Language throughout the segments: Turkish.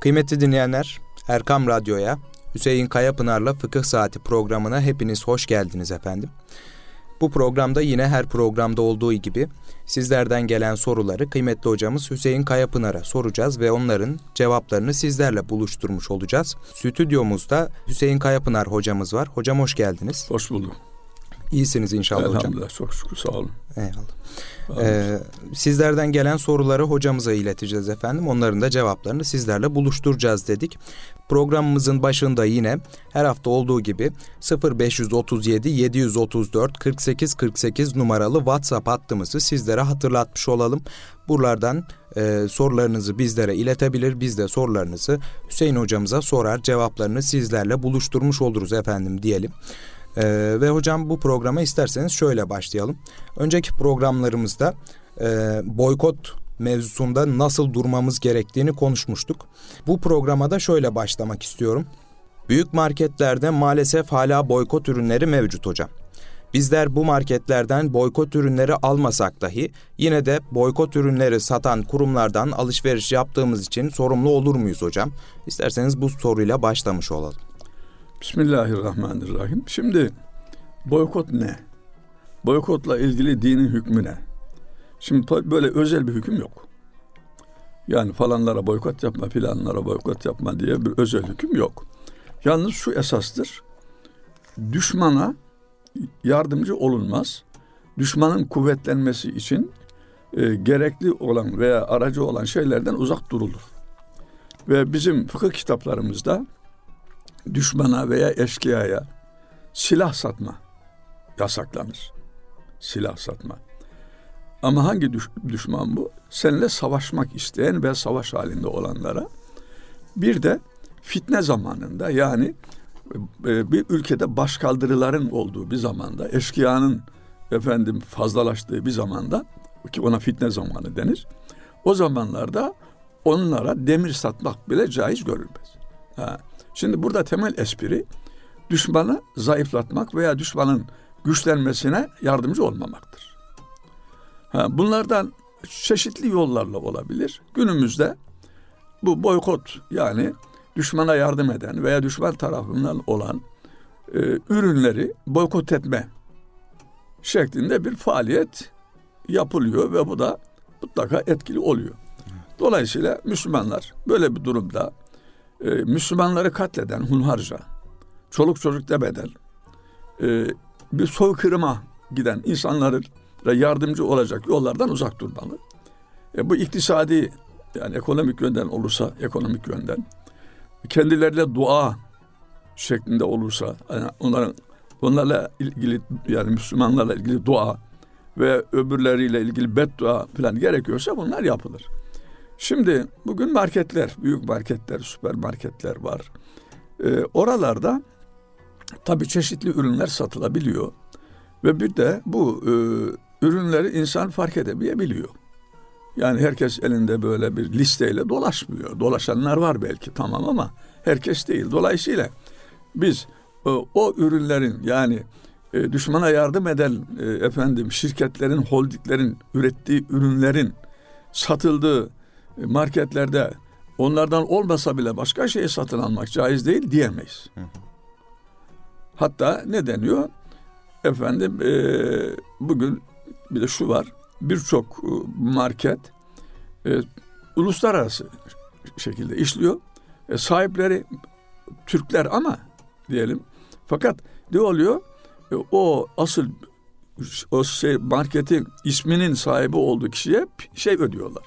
Kıymetli dinleyenler, Erkam Radyo'ya, Hüseyin Kayapınar'la Fıkıh Saati programına hepiniz hoş geldiniz efendim. Bu programda yine her programda olduğu gibi sizlerden gelen soruları kıymetli hocamız Hüseyin Kayapınar'a soracağız ve onların cevaplarını sizlerle buluşturmuş olacağız. Stüdyomuzda Hüseyin Kayapınar hocamız var. Hocam hoş geldiniz. Hoş bulduk. İyisiniz inşallah hocam. Elhamdülillah, çok şükür, sağ olun. Eyvallah. Sizlerden gelen soruları hocamıza ileteceğiz efendim. Onların da cevaplarını sizlerle buluşturacağız dedik. Programımızın başında yine her hafta olduğu gibi 0537 734 48 48 numaralı WhatsApp hattımızı sizlere hatırlatmış olalım. Buralardan sorularınızı bizlere iletebilir. Biz de sorularınızı Hüseyin hocamıza sorar, cevaplarını sizlerle buluşturmuş oluruz efendim diyelim. Ve hocam bu programa isterseniz şöyle başlayalım. Önceki programlarımızda boykot mevzusunda nasıl durmamız gerektiğini konuşmuştuk. Bu programa da şöyle başlamak istiyorum. Büyük marketlerde maalesef hala boykot ürünleri mevcut hocam. Bizler bu marketlerden boykot ürünleri almasak dahi yine de boykot ürünleri satan kurumlardan alışveriş yaptığımız için sorumlu olur muyuz hocam? İsterseniz bu soruyla başlamış olalım. Bismillahirrahmanirrahim. Şimdi boykot ne? Boykotla ilgili dinin hükmü ne? Şimdi böyle özel bir hüküm yok. Yani falanlara boykot yapma, filanlara boykot yapma diye bir özel hüküm yok. Yalnız şu esastır. Düşmana yardımcı olunmaz. Düşmanın kuvvetlenmesi için gerekli olan veya aracı olan şeylerden uzak durulur. Ve bizim fıkıh kitaplarımızda düşmana veya eşkıyaya silah satma yasaklanır. Silah satma. Ama hangi düşman bu? Seninle savaşmak isteyen ve savaş halinde olanlara. Bir de fitne zamanında, yani bir ülkede başkaldırıların olduğu bir zamanda, eşkıyanın fazlalaştığı bir zamanda, ki ona fitne zamanı denir. O zamanlarda onlara demir satmak bile caiz görülmez. Şimdi burada temel espri düşmanı zayıflatmak veya düşmanın güçlenmesine yardımcı olmamaktır. Bunlardan çeşitli yollarla olabilir. Günümüzde bu boykot, yani düşmana yardım eden veya düşman tarafından olan ürünleri boykot etme şeklinde bir faaliyet yapılıyor ve bu da mutlaka etkili oluyor. Dolayısıyla Müslümanlar böyle bir durumda Müslümanları katleden hunharca, çoluk çocuk demeden bir soykırıma giden insanlara yardımcı olacak yollardan uzak durmalı. Bu iktisadi, yani ekonomik yönden olursa ekonomik yönden, kendileriyle dua şeklinde olursa, yani onlarla ilgili, yani Müslümanlarla ilgili dua ve öbürleriyle ilgili beddua falan gerekiyorsa bunlar yapılır. Şimdi bugün marketler, büyük marketler, süpermarketler var. Oralarda tabii çeşitli ürünler satılabiliyor. Ve bir de bu ürünleri insan fark edemeyebiliyor. Yani herkes elinde böyle bir listeyle dolaşmıyor. Dolaşanlar var belki, tamam, ama herkes değil. Dolayısıyla biz o ürünlerin, yani düşmana yardım eden şirketlerin, holdinglerin ürettiği ürünlerin satıldığı marketlerde onlardan olmasa bile başka şeyi satın almak caiz değil diyemeyiz. Hatta ne deniyor? Bugün bir de şu var. Birçok market uluslararası şekilde işliyor. Sahipleri Türkler ama diyelim. Fakat ne oluyor? O asıl marketin isminin sahibi olduğu kişiye ödüyorlar.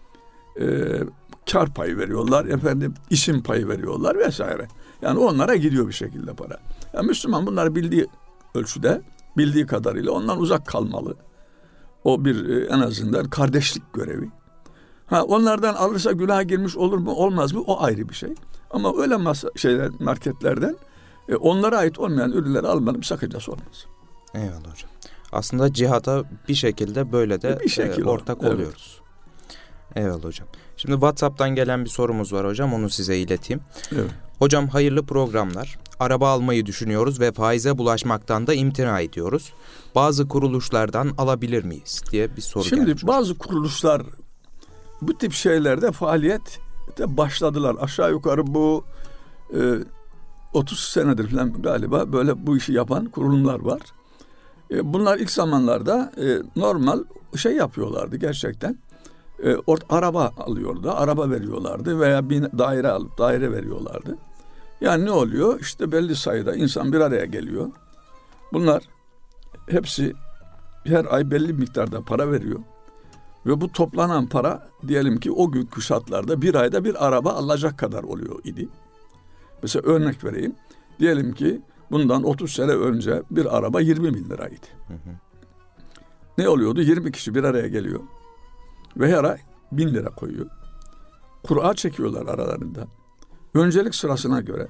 Kar payı veriyorlar, isim payı veriyorlar vesaire. Yani onlara gidiyor bir şekilde para. Yani Müslüman bunları bildiği ölçüde, bildiği kadarıyla ondan uzak kalmalı. O bir en azından kardeşlik görevi. Onlardan alırsa günaha girmiş olur mu olmaz mı, o ayrı bir şey. Ama öyle marketlerden onlara ait olmayan ürünleri almanın bir sakıncası olmaz. Eyvallah hocam. Aslında cihata bir şekilde böyle de ortak oluyoruz. Eyvallah hocam. Şimdi WhatsApp'tan gelen bir sorumuz var hocam, onu size ileteyim. Evet. Hocam hayırlı programlar. Araba almayı düşünüyoruz ve faize bulaşmaktan da imtina ediyoruz. Bazı kuruluşlardan alabilir miyiz diye bir soru gelmiş. Şimdi bazı kuruluşlar bu tip şeylerde faaliyet de başladılar. Aşağı yukarı bu 30 senedir falan galiba böyle bu işi yapan kurulumlar var. Bunlar ilk zamanlarda normal şey yapıyorlardı gerçekten. Araba alıyordu, araba veriyorlardı veya bir daire alıp daire veriyorlardı. Yani ne oluyor? İşte belli sayıda insan bir araya geliyor. Bunlar hepsi her ay belli miktarda para veriyor. Ve bu toplanan para diyelim ki o günkü şartlarda bir ayda bir araba alacak kadar oluyor idi. Mesela örnek vereyim. Diyelim ki bundan 30 sene önce bir araba 20 bin liraydı. Ne oluyordu? 20 kişi bir araya geliyor. Ve her ay 1000 lira koyuyor. Kura çekiyorlar aralarında. Öncelik sırasına göre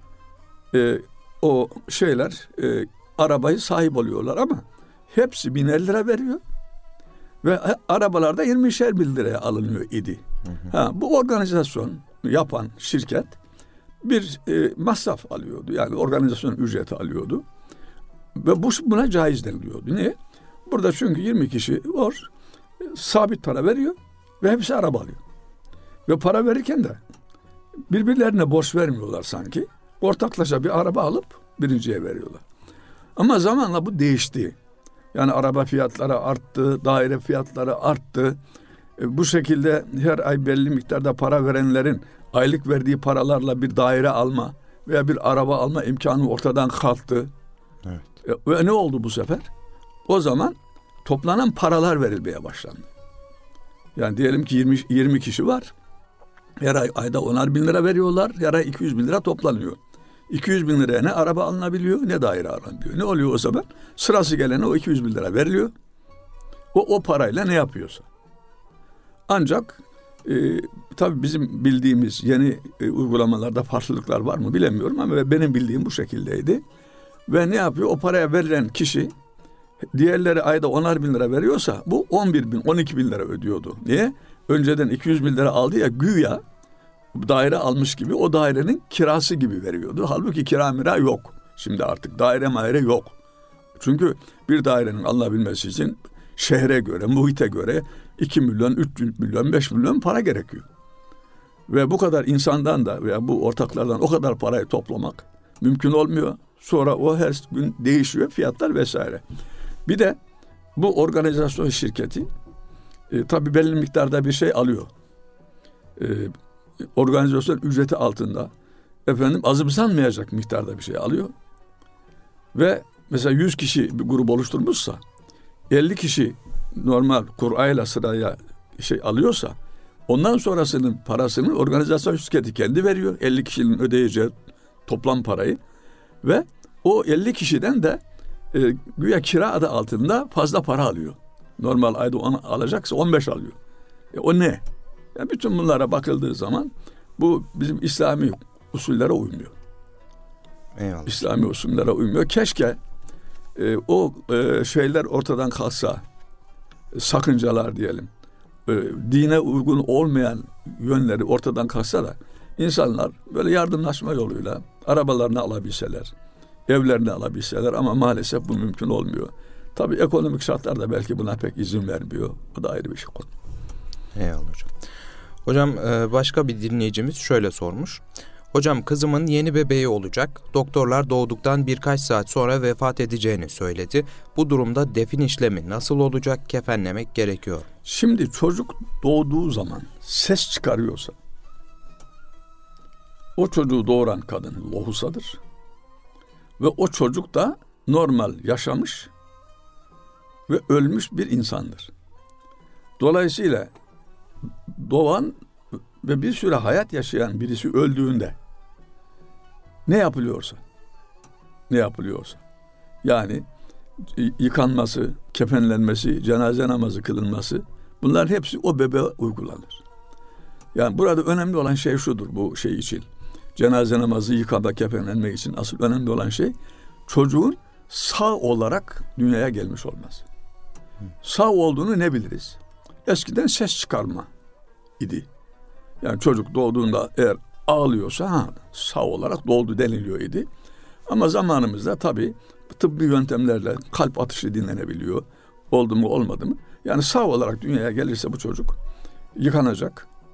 o şeyler arabayı sahip oluyorlar ama hepsi 1000'er lira veriyor. Ve arabalarda 20'şer bin liraya alınıyor idi. Bu organizasyon yapan şirket bir masraf alıyordu. Yani organizasyon ücreti alıyordu. Ve buna caiz deniliyordu. Niye? Burada çünkü 20 kişi var. Sabit para veriyor ve hepsi araba alıyor. Ve para verirken de birbirlerine borç vermiyorlar sanki. Ortaklaşa bir araba alıp birinciye veriyorlar. Ama zamanla bu değişti. Yani araba fiyatları arttı, daire fiyatları arttı. Bu şekilde her ay belli miktarda para verenlerin aylık verdiği paralarla bir daire alma veya bir araba alma imkanı ortadan kalktı. Evet. Ve ne oldu bu sefer? O zaman toplanan paralar verilmeye başlandı. Yani diyelim ki 20 kişi var. Her ayda 10'ar bin lira veriyorlar. Her ay 200 bin lira toplanıyor. 200 bin liraya ne araba alınabiliyor ne daire alınabiliyor. Ne oluyor o zaman? Sırası gelene o 200 bin lira veriliyor. O parayla ne yapıyorsa. Ancak tabii bizim bildiğimiz yeni uygulamalarda farklılıklar var mı bilemiyorum ama benim bildiğim bu şekildeydi. Ve ne yapıyor? O paraya verilen kişi diğerleri ayda 10'ar bin lira veriyorsa bu 11 bin 12 bin lira ödüyordu. Niye? Önceden 200 bin lira aldı ya güya daire almış gibi o dairenin kirası gibi veriyordu. Halbuki kira mira yok. Şimdi artık daire yok. Çünkü bir dairenin alınabilmesi için şehre göre, muhite göre 2 milyon, 3 milyon, 5 milyon para gerekiyor. Ve bu kadar insandan da veya bu ortaklardan o kadar parayı toplamak mümkün olmuyor. Sonra o her gün değişiyor fiyatlar vesaire. Bir de bu organizasyon şirketi tabii belli miktarda bir şey alıyor. Organizasyon ücreti altında azımsanmayacak miktarda bir şey alıyor. Ve mesela 100 kişi bir grup oluşturmuşsa 50 kişi normal kurayla sıraya alıyorsa ondan sonrasının parasını organizasyon şirketi kendi veriyor. 50 kişinin ödeyeceği toplam parayı ve o 50 kişiden de güya kira adı altında fazla para alıyor. Normal ayda 10 alacaksa 15 alıyor. O ne? Yani bütün bunlara bakıldığı zaman bu bizim İslami usullere uymuyor. Eyvallah. İslami usullere uymuyor. Keşke o şeyler ortadan kalksa, sakıncalar diyelim, dine uygun olmayan yönleri ortadan kalksa da insanlar böyle yardımlaşma yoluyla arabalarını alabilseler, evlerini alabilseler ama maalesef bu mümkün olmuyor. Tabii ekonomik şartlar da belki buna pek izin vermiyor. Bu da ayrı bir şey konu. Eyvallah hocam. Hocam başka bir dinleyicimiz şöyle sormuş. Hocam kızımın yeni bebeği olacak. Doktorlar doğduktan birkaç saat sonra vefat edeceğini söyledi. Bu durumda defin işlemi nasıl olacak? Kefenlemek gerekiyor. Şimdi çocuk doğduğu zaman ses çıkarıyorsa o çocuğu doğuran kadın lohusadır. Ve o çocuk da normal yaşamış ve ölmüş bir insandır. Dolayısıyla doğan ve bir süre hayat yaşayan birisi öldüğünde ne yapılıyorsa yani yıkanması, kefenlenmesi, cenaze namazı kılınması bunların hepsi o bebeğe uygulanır. Yani burada önemli olan şey şudur bu şey için. Cenaze namazı, yıkama, kefenlenmek için asıl önemli olan şey çocuğun sağ olarak dünyaya gelmiş olması. Sağ olduğunu ne biliriz? Eskiden ses çıkarma idi. Yani çocuk doğduğunda eğer ağlıyorsa sağ olarak doğdu deniliyor idi. Ama zamanımızda tabii tıbbi yöntemlerle kalp atışı dinlenebiliyor. Oldu mu olmadı mı? Yani sağ olarak dünyaya gelirse bu çocuk yıkanacak,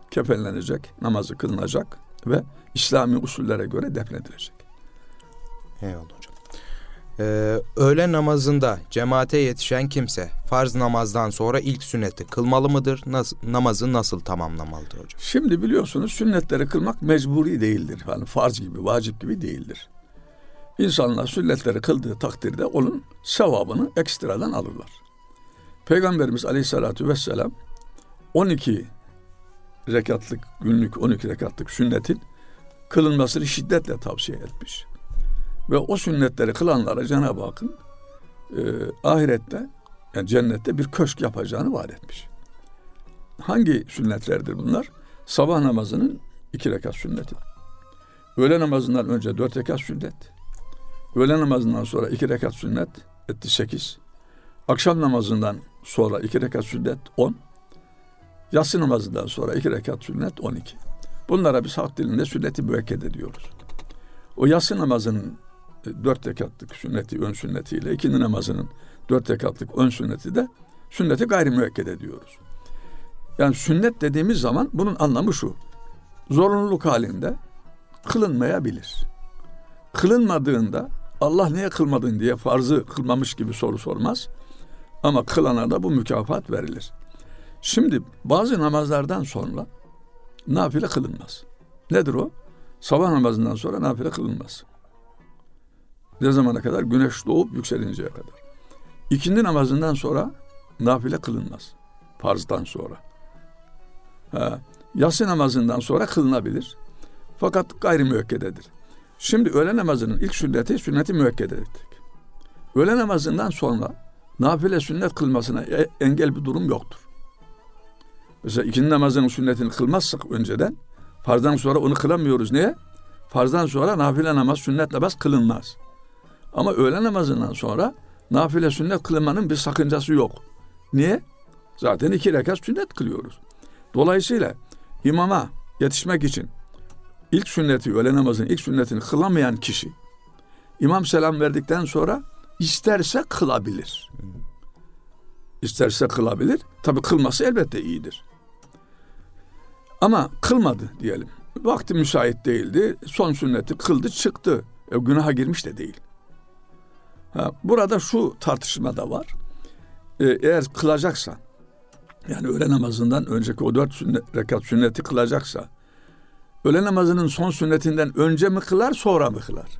kefenlenecek, namazı kılınacak ve İslami usullere göre defnedilecek. Eyvallah hocam. Öğle namazında cemaate yetişen kimse farz namazdan sonra ilk sünneti kılmalı mıdır? Namazı nasıl tamamlamalıdır hocam? Şimdi biliyorsunuz sünnetleri kılmak mecburi değildir. Yani farz gibi, vacip gibi değildir. İnsanlar sünnetleri kıldığı takdirde onun sevabını ekstradan alırlar. Peygamberimiz Aleyhisselatü Vesselam 12 rekatlık günlük 12 rekatlık sünnetin kılınmasını şiddetle tavsiye etmiş. Ve o sünnetleri kılanlara Cenab-ı Hakk'ın ahirette, yani cennette bir köşk yapacağını vaat etmiş. Hangi sünnetlerdir bunlar? Sabah namazının 2 rekat sünneti. Öğle namazından önce 4 rekat sünnet. Öğle namazından sonra 2 rekat sünnet etti 8. Akşam namazından sonra 2 rekat sünnet 10. Yatsı namazından sonra 2 rekat sünnet 12. Bunlara biz halk dilinde sünnet-i müekkede diyoruz. O yatsı namazının 4 rekatlık sünneti ön sünnetiyle ikindi namazının 4 rekatlık ön sünneti de sünneti gayri müekkede diyoruz. Yani sünnet dediğimiz zaman bunun anlamı şu. Zorunluluk halinde kılınmayabilir. Kılınmadığında Allah niye kılmadın diye farzı kılmamış gibi soru sormaz. Ama kılana da bu mükafat verilir. Şimdi bazı namazlardan sonra nafile kılınmaz. Nedir o? Sabah namazından sonra nafile kılınmaz. Ne zamana kadar? Güneş doğup yükselinceye kadar. İkindi namazından sonra nafile kılınmaz. Farzdan sonra. Yatsı namazından sonra kılınabilir. Fakat gayri müekkededir. Şimdi öğle namazının ilk sünneti sünnet-i müekkededir. Öğle namazından sonra nafile sünnet kılmasına engel bir durum yoktur. Mesela ikindi namazının sünnetini kılmazsak önceden farzdan sonra onu kılamıyoruz. Niye? Farzdan sonra nafile namaz, sünnet namaz kılınmaz. Ama öğle namazından sonra nafile sünnet kılmanın bir sakıncası yok. Niye? Zaten 2 rekat sünnet kılıyoruz. Dolayısıyla imama yetişmek için ilk sünneti, öğle namazının ilk sünnetini kılamayan kişi imam selam verdikten sonra isterse kılabilir. İsterse kılabilir. Tabii kılması elbette iyidir. Ama kılmadı diyelim. Vakti müsait değildi. Son sünneti kıldı çıktı. Günaha girmiş de değil. Burada şu tartışma da var. Eğer kılacaksa, yani öğle namazından önceki o 4 rekat sünneti kılacaksa, öğle namazının son sünnetinden önce mi kılar, sonra mı kılar?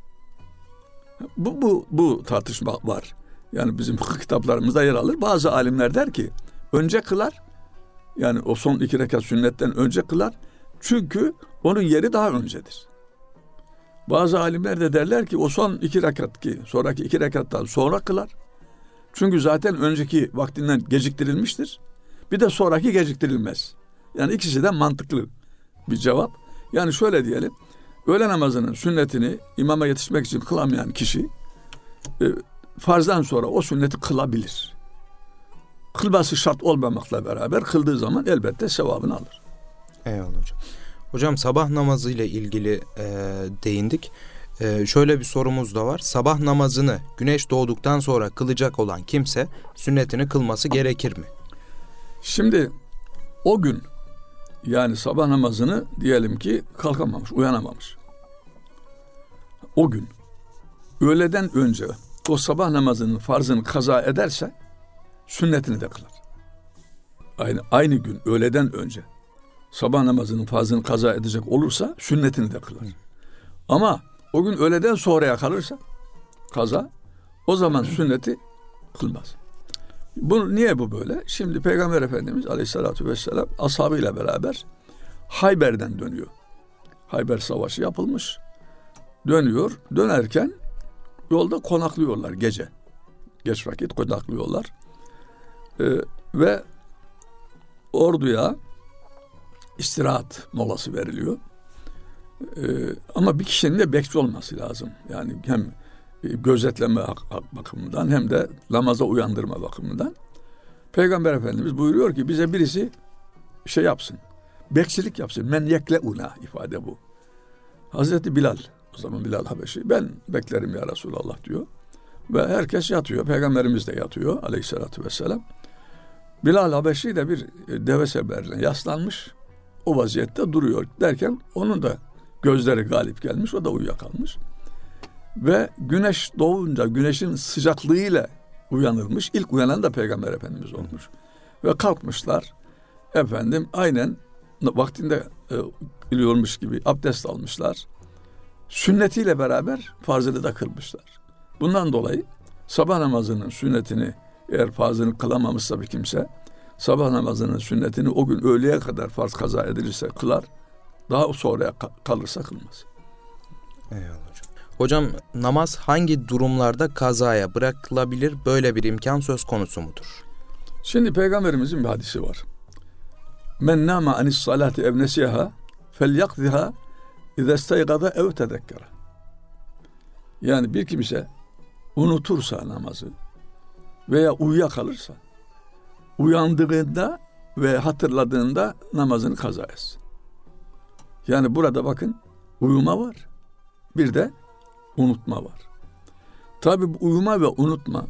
Bu tartışma var. Yani bizim fıkıh kitaplarımızda yer alır. Bazı alimler der ki önce kılar. Yani o son 2 rekat sünnetten önce kılar. Çünkü onun yeri daha öncedir. Bazı alimler de derler ki o son 2 rekat ki sonraki 2 rekattan sonra kılar. Çünkü zaten önceki vaktinden geciktirilmiştir. Bir de sonraki geciktirilmez. Yani ikisi de mantıklı bir cevap. Yani şöyle diyelim. Öğle namazının sünnetini imama yetişmek için kılamayan kişi farzdan sonra o sünneti kılabilir. Kılması şart olmamakla beraber kıldığı zaman elbette sevabını alır. Eyvallah hocam. Hocam sabah namazı ile ilgili değindik. Şöyle bir sorumuz da var. Sabah namazını güneş doğduktan sonra kılacak olan kimse sünnetini kılması gerekir mi? Şimdi o gün yani sabah namazını diyelim ki kalkamamış, uyanamamış. O gün öğleden önce o sabah namazının farzını kaza ederse sünnetini de kılar. Aynı gün öğleden önce sabah namazının farzını kaza edecek olursa sünnetini de kılar. Ama o gün öğleden sonraya kalırsa kaza, o zaman sünneti kılmaz. Niye bu böyle? Şimdi Peygamber Efendimiz Aleyhisselatü Vesselam ashabıyla beraber Hayber'den dönüyor. Hayber Savaşı yapılmış. Dönüyor. Dönerken yolda konaklıyorlar gece. Geç vakit konaklıyorlar. Ve orduya istirahat molası veriliyor. Ama bir kişinin de bekçi olması lazım. Yani hem gözetleme bakımından hem de namaza uyandırma bakımından. Peygamber Efendimiz buyuruyor ki bize birisi şey yapsın. Bekçilik yapsın. Men yekleuna ifade bu. Hazreti Bilal, o zaman Bilal Habeşi, ben beklerim ya Resulallah diyor. Ve herkes yatıyor. Peygamberimiz de yatıyor aleyhissalatü vesselam. Bilal Habeşi de bir deve seberine yaslanmış. o vaziyette duruyor derken onun da gözleri galip gelmiş, o da uyuyakalmış. Ve güneş doğunca güneşin sıcaklığıyla uyanırmış. İlk uyanan da Peygamber Efendimiz olmuş. Ve kalkmışlar. Efendim aynen vaktinde kılıyormuş gibi abdest almışlar. Sünnetiyle beraber farzını da kılmışlar. Bundan dolayı sabah namazının sünnetini, eğer farzını kılamamışsa bir kimse, sabah namazının sünnetini o gün öğleye kadar farz kaza edilirse kılar, daha sonraya kalırsa kılmaz. Eyvallah hocam. Hocam, namaz hangi durumlarda kazaya bırakılabilir, böyle bir imkan söz konusu mudur? Şimdi Peygamberimizin bir hadisi var. Men nama anis salati ev nesiha felyakziha İze staygaza ev tedekkara. Yani bir kimse unutursa namazı veya uyuyakalırsa, uyandığında ve hatırladığında namazını kaza etsin. Yani burada bakın, uyuma var, bir de unutma var. Tabii bu uyuma ve unutma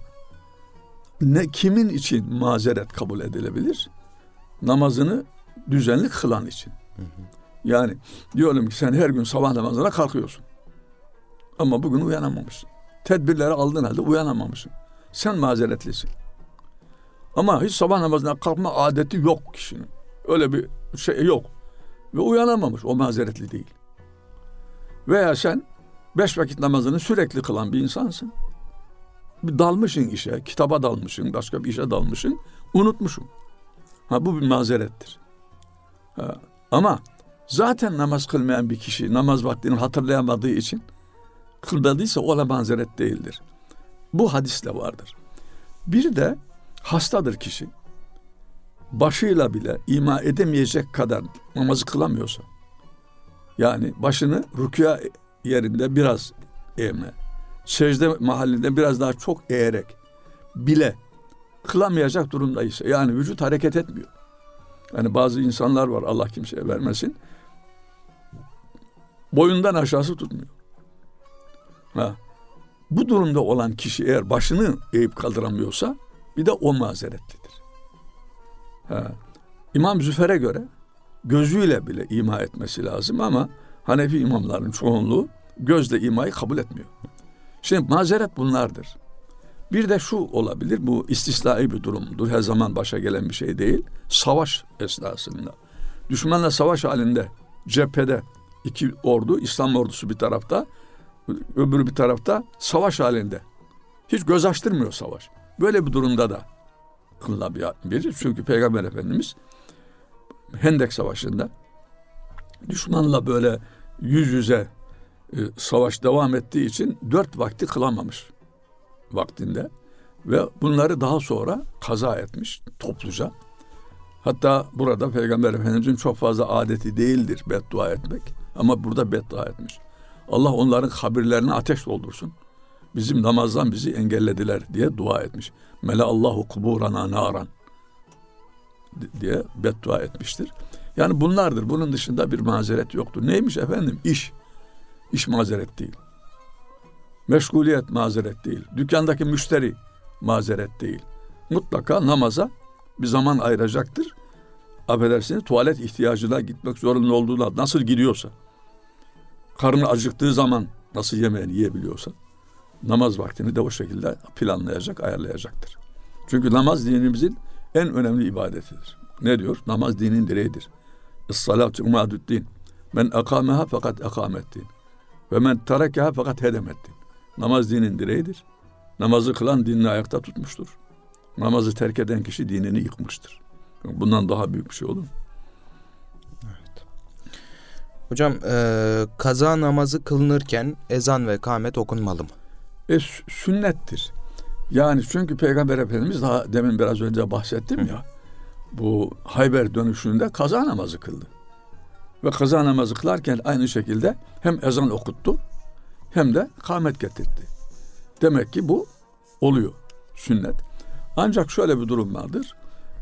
kimin için mazeret kabul edilebilir? Namazını düzenli kılan için. Yani diyorum ki sen her gün sabah namazına kalkıyorsun. Ama bugün uyanamamışsın. Tedbirleri aldığın halde uyanamamışsın. Sen mazeretlisin. Ama hiç sabah namazına kalkma adeti yok kişinin. Öyle bir şey yok. Ve uyanamamış. O mazeretli değil. Veya sen 5 vakit namazını sürekli kılan bir insansın. Bir dalmışsın işe, kitaba dalmışsın, başka bir işe dalmışsın, unutmuşsun. Bu bir mazerettir. Ama zaten namaz kılmayan bir kişi namaz vaktini hatırlayamadığı için kılmadıysa o da mazeret değildir. Bu hadisle vardır. Bir de hastadır kişi. Başıyla bile ima edemeyecek kadar namazı kılamıyorsa, yani başını rükûa yerinde biraz eğme, secde mahallinde biraz daha çok eğerek bile kılamayacak durumdaysa, yani vücut hareket etmiyor. Yani bazı insanlar var, Allah kimseye vermesin, boyundan aşağısı tutmuyor. Bu durumda olan kişi eğer başını eğip kaldıramıyorsa bir de o mazeretlidir. İmam Züfer'e göre gözüyle bile ima etmesi lazım ama Hanefi imamların çoğunluğu gözle imayı kabul etmiyor. Şimdi mazeret bunlardır. Bir de şu olabilir, bu istisnai bir durumdur. Her zaman başa gelen bir şey değil. Savaş esnasında. Düşmanla savaş halinde, cephede iki ordu, İslam ordusu bir tarafta, öbürü bir tarafta savaş halinde. Hiç göz açtırmıyor savaş. Böyle bir durumda da kılınabilir. Çünkü Peygamber Efendimiz Hendek Savaşı'nda düşmanla böyle yüz yüze savaş devam ettiği için 4 vakti kılamamış vaktinde ve bunları daha sonra kaza etmiş topluca. Hatta burada Peygamber Efendimiz'in çok fazla adeti değildir beddua etmek, ama burada beddua etmiş. Allah onların kabirlerini ateş doldursun. Bizim namazdan bizi engellediler diye dua etmiş. Meleallahu kuburana naran diye beddua etmiştir. Yani bunlardır. Bunun dışında bir mazeret yoktur. Neymiş efendim? İş mazeret değil. Meşguliyet mazeret değil. Dükkandaki müşteri mazeret değil. Mutlaka namaza bir zaman ayıracaktır. Affedersiniz, tuvalet ihtiyacına gitmek zorunlu olduğunda nasıl gidiyorsa, karnı acıktığı zaman nasıl yemeğini yiyebiliyorsa, namaz vaktini de o şekilde planlayacak, ayarlayacaktır. Çünkü namaz dinimizin en önemli ibadetidir. Ne diyor? Namaz dinin direğidir. Es-salatu umadü'd-din. Men akameha fakat akamettin. Ve men terekeha fakat hedemettin. Namaz dinin direğidir. Namazı kılan dinini ayakta tutmuştur. Namazı terk eden kişi dinini yıkmıştır. Bundan daha büyük bir şey olur mu? Evet. Hocam, kaza namazı kılınırken ezan ve kâmet okunmalı mı? Sünnettir. Yani çünkü Peygamber Efendimiz, daha demin biraz önce bahsettim ya, bu Hayber dönüşünde kaza namazı kıldı. Ve kaza namazı kılarken aynı şekilde hem ezan okuttu hem de kâmet getirdi. Demek ki bu oluyor, sünnet. Ancak şöyle bir durum vardır.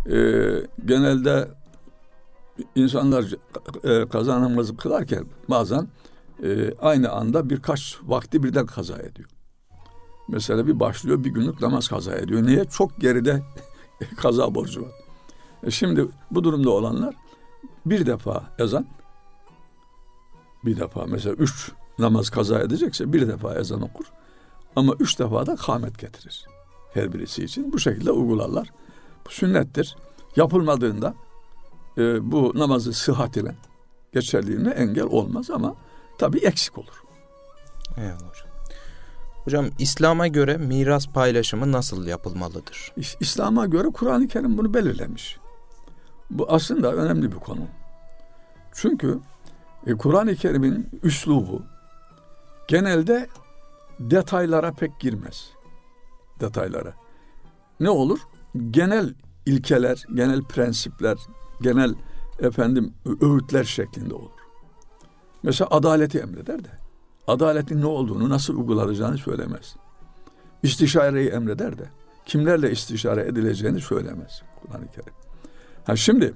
Genelde insanlar kaza namazı kılarken bazen aynı anda birkaç vakti birden kaza ediyor. Mesela bir başlıyor, bir günlük namaz kaza ediyor. Niye? Çok geride kaza borcu var. Şimdi bu durumda olanlar bir defa ezan, bir defa mesela 3 namaz kaza edecekse bir defa ezan okur. Ama 3 defa da kâmet getirir. Her birisi için. Bu şekilde uygularlar. Bu sünnettir. Yapılmadığında bu namazın sıhhatine, geçerliğine engel olmaz ama tabii eksik olur. Eyvallah. Hocam İslam'a göre miras paylaşımı nasıl yapılmalıdır? İslam'a göre Kur'an-ı Kerim bunu belirlemiş. Bu aslında önemli bir konu. Çünkü Kur'an-ı Kerim'in üslubu genelde detaylara pek girmez. Detaylara. Ne olur? Genel ilkeler, genel prensipler, genel öğütler şeklinde olur. Mesela adaleti emreder de adaletin ne olduğunu, nasıl uygulanacağını söylemez. İstişareyi emreder de kimlerle istişare edileceğini söylemez Kur'an-ı Kerim. Şimdi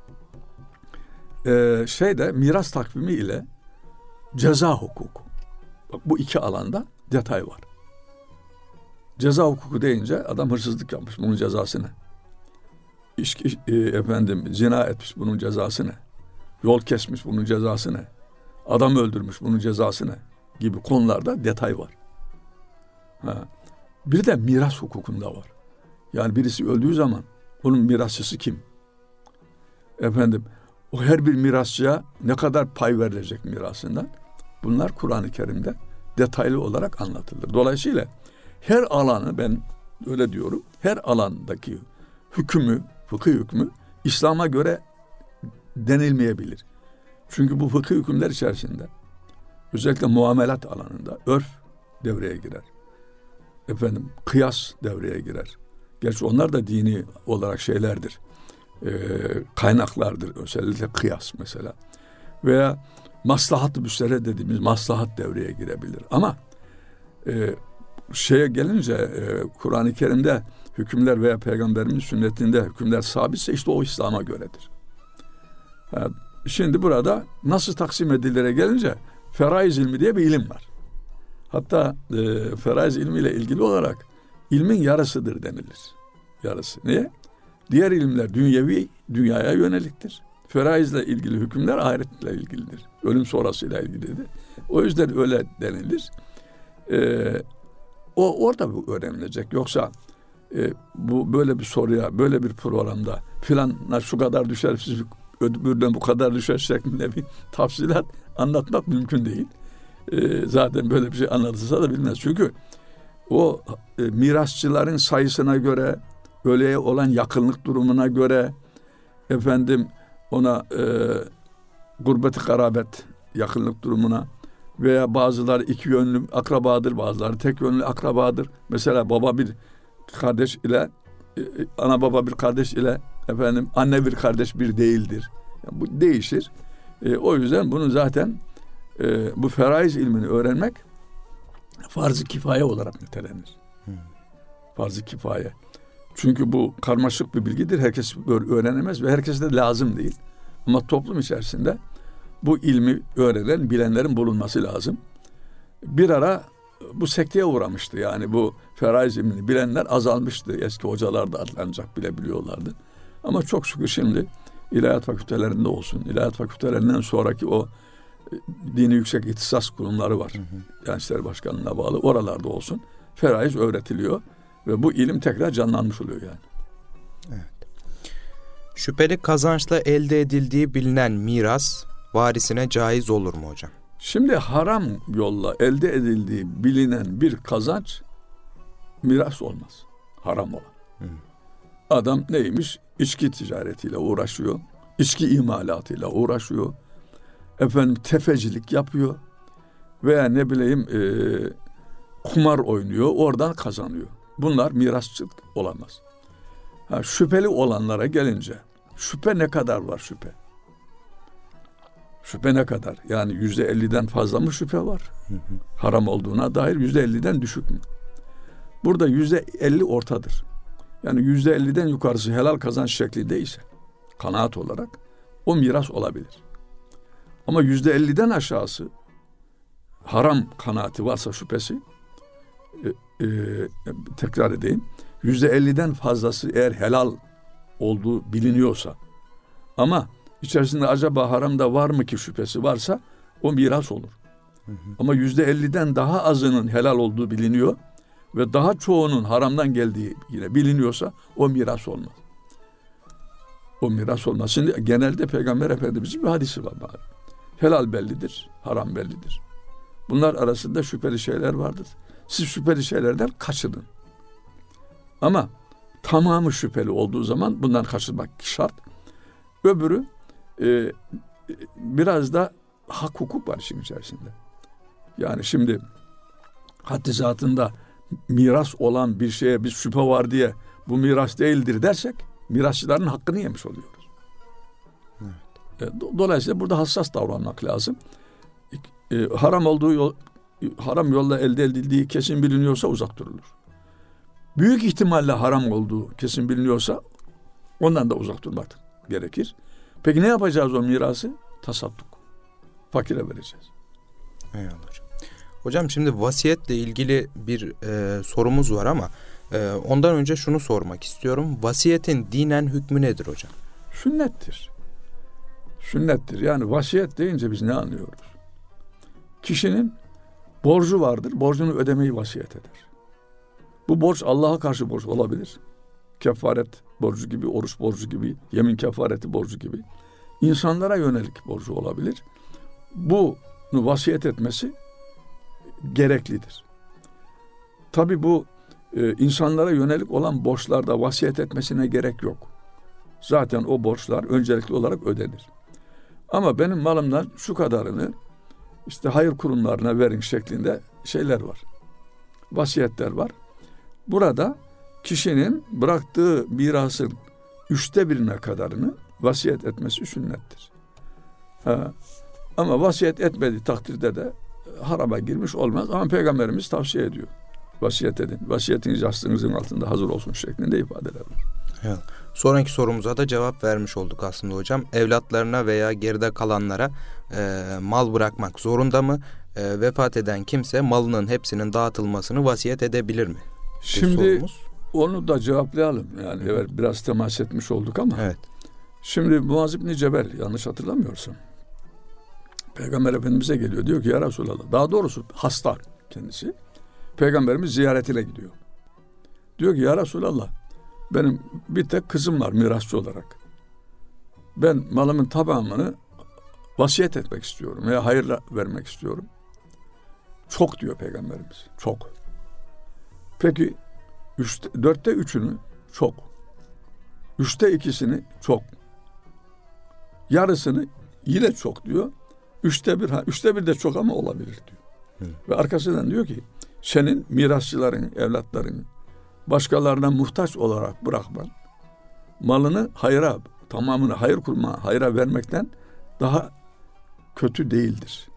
miras takvimi ile ceza hukuku. Bak, bu iki alanda detay var. Ceza hukuku deyince adam hırsızlık yapmış, bunun cezası ne? Zina etmiş, bunun cezası ne? Yol kesmiş, bunun cezası ne? Adam öldürmüş, bunun cezası ne? Gibi konularda detay var. Bir de miras hukukunda var. Yani birisi öldüğü zaman onun mirasçısı kim? O her bir mirasçıya ne kadar pay verilecek mirasından? Bunlar Kur'an-ı Kerim'de detaylı olarak anlatılır. Dolayısıyla her alanı, ben öyle diyorum, her alandaki hükmü, fıkıh hükmü İslam'a göre denilmeyebilir. Çünkü bu fıkıh hükümler içerisinde özellikle muamelat alanında örf devreye girer. Kıyas devreye girer. Gerçi onlar da dini olarak şeylerdir. Kaynaklardır. Özellikle kıyas mesela. Veya maslahat-ı müstere dediğimiz maslahat devreye girebilir. Ama gelince Kur'an-ı Kerim'de hükümler veya Peygamberimiz sünnetinde hükümler sabitse işte o İslam'a göredir. Şimdi burada nasıl taksim edilire gelince feraiz ilmi diye bir ilim var. Hatta feraiz ilmiyle ilgili olarak ilmin yarısıdır denilir. Yarısı. Niye? Diğer ilimler dünyaya yöneliktir. Feraizle ilgili hükümler ahiretle ilgilidir. Ölüm sonrasıyla ilgilidir. O yüzden öyle denilir. O orada bu öğrenilecek. Yoksa bu böyle bir soruya, böyle bir programda filanlar şu kadar düşer, siz öbürden bu kadar düşer şeklinde bir tafsilat anlatmak mümkün değil. Zaten böyle bir şey anlatılsa da bilmez. Çünkü o mirasçıların sayısına göre, ölüye olan yakınlık durumuna göre, ona gurbet-i karabet yakınlık durumuna veya bazıları iki yönlü akrabadır, bazıları tek yönlü akrabadır. Mesela baba bir kardeş ile ana baba bir kardeş ile anne bir kardeş bir değildir. Yani bu değişir. O yüzden bunu zaten bu feraiz ilmini öğrenmek farz-ı kifaye olarak nitelenir. Farz-ı kifaye. Çünkü bu karmaşık bir bilgidir. Herkes öğrenemez ve herkese de lazım değil. Ama toplum içerisinde bu ilmi öğrenen, bilenlerin bulunması lazım. Bir ara bu sekteye uğramıştı. Yani bu feraiz ilmini bilenler azalmıştı. Eski hocalar da ancak bilebiliyorlardı. Ama çok şükür şimdi ilahiyat fakültelerinde olsun, ilahiyat fakültelerinden sonraki o dini yüksek ihtisas kurumları var. Gençler Başkanlığı'na bağlı. Oralarda olsun. Feraiz öğretiliyor ve bu ilim tekrar canlanmış oluyor yani. Evet. Şüpheli kazançla elde edildiği bilinen miras varisine caiz olur mu hocam? Şimdi haram yolla elde edildiği bilinen bir kazanç miras olmaz. Haram olan. Adam neymiş? İçki ticaretiyle uğraşıyor. İçki imalatıyla uğraşıyor. Tefecilik yapıyor. Veya kumar oynuyor. Oradan kazanıyor. Bunlar mirasçılık olamaz. Şüpheli olanlara gelince şüphe ne kadar var şüphe? Şüphe ne kadar? Yani %50'den fazla mı şüphe var? Haram olduğuna dair %50'den düşük mü? Burada %50 ortadır. Yani %50'den yukarısı helal kazanç şeklindeyse kanaat olarak o miras olabilir. Ama %50'den aşağısı haram kanaati varsa şüphesi tekrar edeyim. %50'den fazlası eğer helal olduğu biliniyorsa ama içerisinde acaba haramda var mı ki şüphesi varsa o miras olur. Ama %50'den daha azının helal olduğu biliniyor ve daha çoğunun haramdan geldiği yine biliniyorsa o miras olmaz. O miras olmaz. Şimdi genelde Peygamber Efendimiz'in bir hadisi var. Helal bellidir, haram bellidir. Bunlar arasında şüpheli şeyler vardır. Siz şüpheli şeylerden kaçının. Ama tamamı şüpheli olduğu zaman bundan kaçınmak şart. Öbürü biraz da hak hukuk var işin içerisinde. Yani şimdi haddi zatında miras olan bir şeye biz şüphe var diye bu miras değildir dersek mirasçıların hakkını yemiş oluyoruz. Evet. Dolayısıyla burada hassas davranmak lazım. Haram yolla elde edildiği kesin biliniyorsa uzak durulur. Büyük ihtimalle haram olduğu kesin biliniyorsa ondan da uzak durmak gerekir. Peki ne yapacağız o mirası? Tasadduk. Fakire vereceğiz. Eyvallah hocam. Hocam şimdi vasiyetle ilgili bir sorumuz var ama ondan önce şunu sormak istiyorum. Vasiyetin dinen hükmü nedir hocam? Sünnettir. Sünnettir. Yani vasiyet deyince biz ne anlıyoruz? Kişinin borcu vardır. Borcunu ödemeyi vasiyet eder. Bu borç Allah'a karşı borç olabilir. Kefaret borcu gibi, oruç borcu gibi, yemin kefareti borcu gibi. İnsanlara yönelik borcu olabilir. Bunu vasiyet etmesi gereklidir. Tabii bu insanlara yönelik olan borçlarda vasiyet etmesine gerek yok. Zaten o borçlar öncelikli olarak ödenir. Ama benim malımdan şu kadarını işte hayır kurumlarına verin şeklinde şeyler var. Vasiyetler var. Burada kişinin bıraktığı mirasın 1/3 kadarını vasiyet etmesi sünnettir. Ama vasiyet etmediği takdirde de harama girmiş olmaz. Ama Peygamberimiz tavsiye ediyor. Vasiyet edin. Vasiyetiniz yastığınızın altında hazır olsun şeklinde ifadeler var. Evet. Sonraki sorumuza da cevap vermiş olduk aslında hocam. Evlatlarına veya geride kalanlara mal bırakmak zorunda mı? Vefat eden kimse malının hepsinin dağıtılmasını vasiyet edebilir mi? Şimdi onu da cevaplayalım. Yani evet, biraz temas etmiş olduk ama. Evet. Şimdi Muaz İbni Cebel, yanlış hatırlamıyorsam, Peygamber Efendimiz'e geliyor. Diyor ki ya Resulallah, daha doğrusu hasta kendisi. Peygamberimiz ziyaretine gidiyor. Diyor ki ya Resulallah, benim bir tek kızım var mirasçı olarak. Ben malımın tamamını vasiyet etmek istiyorum veya hayırla vermek istiyorum. Çok diyor Peygamberimiz. Çok. Peki 4'te 3'ünü çok. 3'te 2'sini çok. Yarısını yine çok diyor. 3'te 1 de çok ama olabilir diyor. Ve arkasından diyor ki senin mirasçıların, evlatların başkalarına muhtaç olarak bırakman, malını hayra, tamamını hayır kurma, hayra vermekten daha kötü değildir.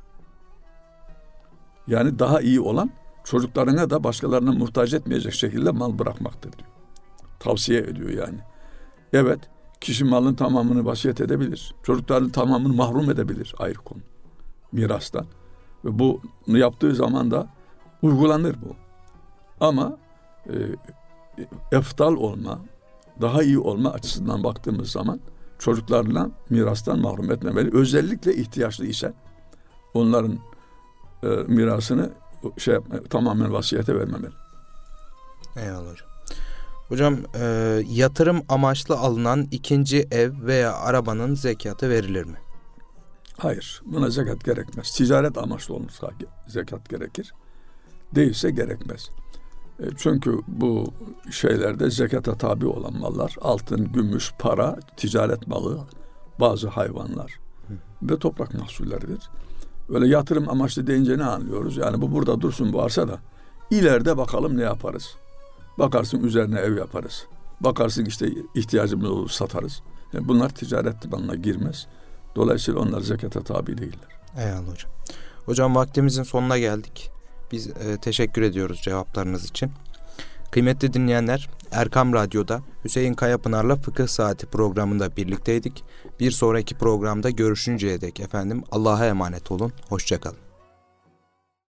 Yani daha iyi olan çocuklarına da başkalarına muhtaç etmeyecek şekilde mal bırakmaktır diyor. Tavsiye ediyor yani. Evet, kişi malın tamamını vasiyet edebilir. Çocukların tamamını mahrum edebilir, ayrı konu. Mirastan. Ve bunu yaptığı zaman da uygulanır bu. Ama eftal olma, daha iyi olma açısından baktığımız zaman çocuklarla mirastan mahrum etmemeli. Özellikle ihtiyaçlı ise onların mirasını tamamen vasiyete vermemeli. Eyvallah hocam. Hocam yatırım amaçlı alınan ikinci ev veya arabanın zekatı verilir mi? Hayır. Buna zekat gerekmez. Ticaret amaçlı olursa zekat gerekir. Değilse gerekmez. Çünkü bu şeylerde zekata tabi olan mallar altın, gümüş, para, ticaret malı, bazı hayvanlar ve toprak mahsulleridir. Öyle yatırım amaçlı deyince ne anlıyoruz? Yani bu burada dursun bu arsa da ileride bakalım ne yaparız. Bakarsın üzerine ev yaparız. Bakarsın işte ihtiyacımız olur satarız. Yani bunlar ticaret banına girmez. Dolayısıyla onlar zekata tabi değiller. Eyvallah hocam. Hocam vaktimizin sonuna geldik. Biz teşekkür ediyoruz cevaplarınız için. Kıymetli dinleyenler, Erkam Radyo'da Hüseyin Kayapınar'la Fıkıh Saati programında birlikteydik. Bir sonraki programda görüşünceye dek efendim Allah'a emanet olun. Hoşça kalın.